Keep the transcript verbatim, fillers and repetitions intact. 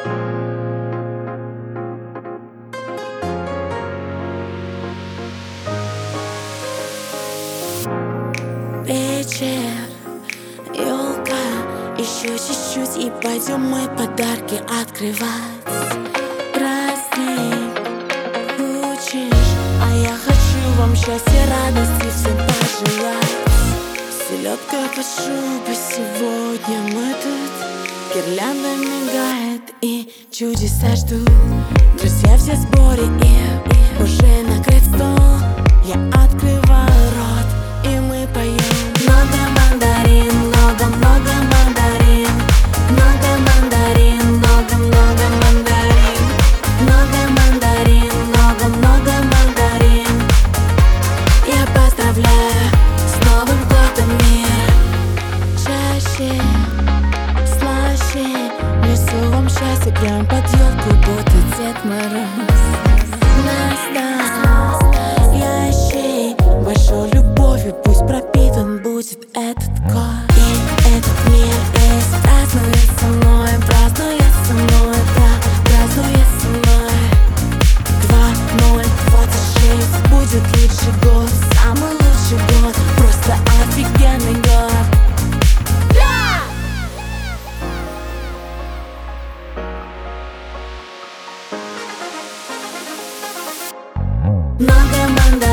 Вечер, елка, еще чуть-чуть и пойдем мы подарки открывать. Праздник, хочешь, а я хочу вам счастья, радости всем пожелать. Селедка под шубой, сегодня мы тут. Гирлянда мигает и чудеса ждут. Друзья все в сборе и уже накрыт стол. Я открываю рот и мы поем. Много мандарин, много-много мандарин. Много мандарин, много-много мандарин. Много мандарин, много-много мандарин. Я поздравляю с Новым годом, мир. Чаще, слаще, несу вам счастье прям под елку, будто Дед Мороз. Настал ящик большой любовью, пусть пропитан будет этот год. И этот мир весь празднует со мной, празднует со мной, празднует со мной. Два ноль двадцать шесть будет лучший год, самый лучший год, просто офигенный год. Много мандарин.